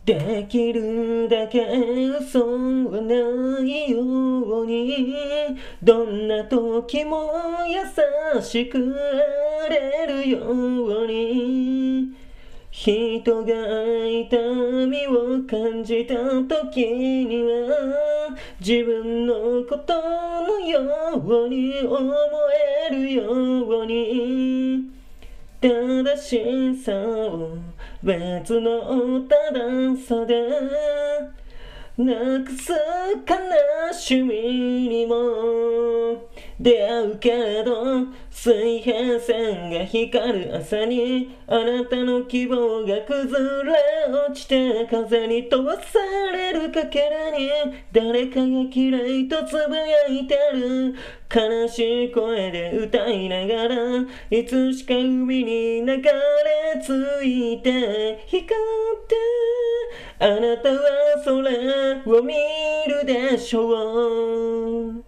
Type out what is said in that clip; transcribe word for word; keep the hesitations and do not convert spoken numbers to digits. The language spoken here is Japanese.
できるだけ嘘はないように、どんな時も優しくあれるように、人が痛みを感じた時には自分のことのように思えるように、正しさを別の正さでなくす悲しみにも出会うけれど、水平線が光る朝にあなたの希望が崩れ落ちて風に飛ばされるかけらに誰かが嫌いとつぶやいてる、悲しい声で歌いながらいつしか海に流れ着いて光って、あなたはそれを見るでしょう。